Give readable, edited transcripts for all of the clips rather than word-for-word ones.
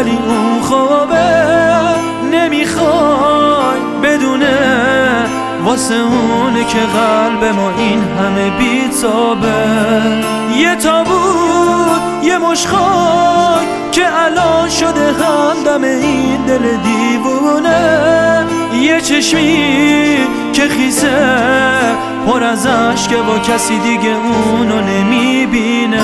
ولی اون خوابه نمیخوای بدونه واسه اونه که قلب ما این همه بیتابه. یه تابوت یه مش خاک که الان شده همدم این دل دیوونه. یه چشمی که خیسه پر از عشقه و کسی دیگه اونو نمیبینه.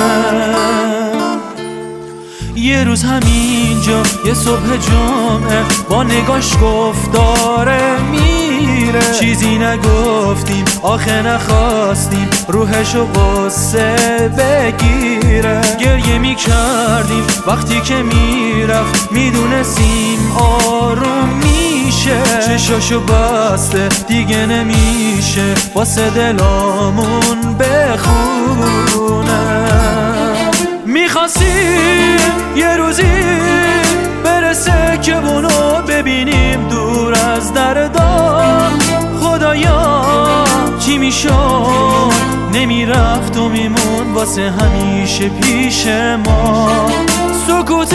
یه روز همینجا یه صبح جمعه با نگاش گفت داره میره. چیزی نگفتیم آخه نخواستیم روحشو غصه بگیره. گریه میکردیم وقتی که میرفت میدونستیم آروم میشه. چشاشو بسته دیگه نمیشه واسه دلامون بخونه. میخواستیم یه روزی برسه که اونو ببینیم دور از دردان. خدایا چی میشد نمیرفت و میمون واسه همیشه پیش ما. سکوت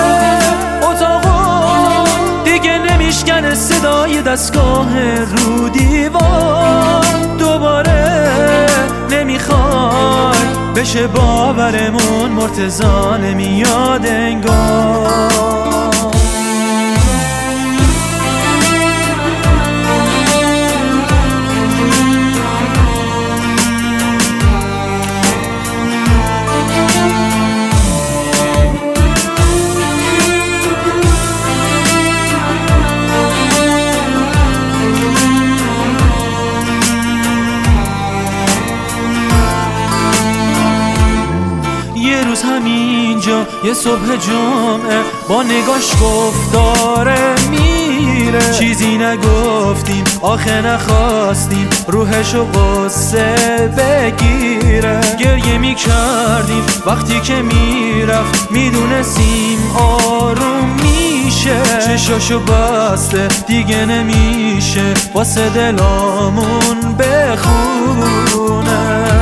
اتاقو دیگه نمیشکنه صدای دستگاه رو دیوار. دوباره نمیخواد بشه باورمون مرتضی نمیاد انگار. همینجا یه صبح جمعه با نگاش گفت داره میره. چیزی نگفتیم آخه نخواستیم روحشو غصه بگیره. گریه میکردیم وقتی که میرفت میدونستیم آروم میشه. چشاشو بسته دیگه نمیشه واسه دلامون بخونه.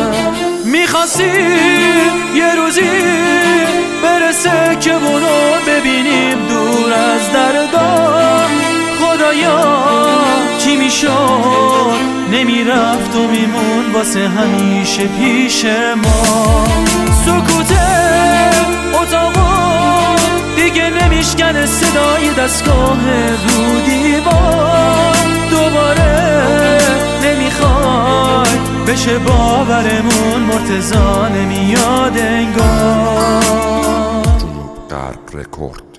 میخواستیم یه روزی برسه که اونو ببینیم دور از دردان. خدایا چی میشد نمیرفت و میمون واسه همیشه پیش ما. سکوت اتاقو دیگه نمیشکنه صدای دستگاه رو دیوار. دوباره نمیخوای بشه باورمون مرتضی نمیاد انگار. جنوب غرب رکورد.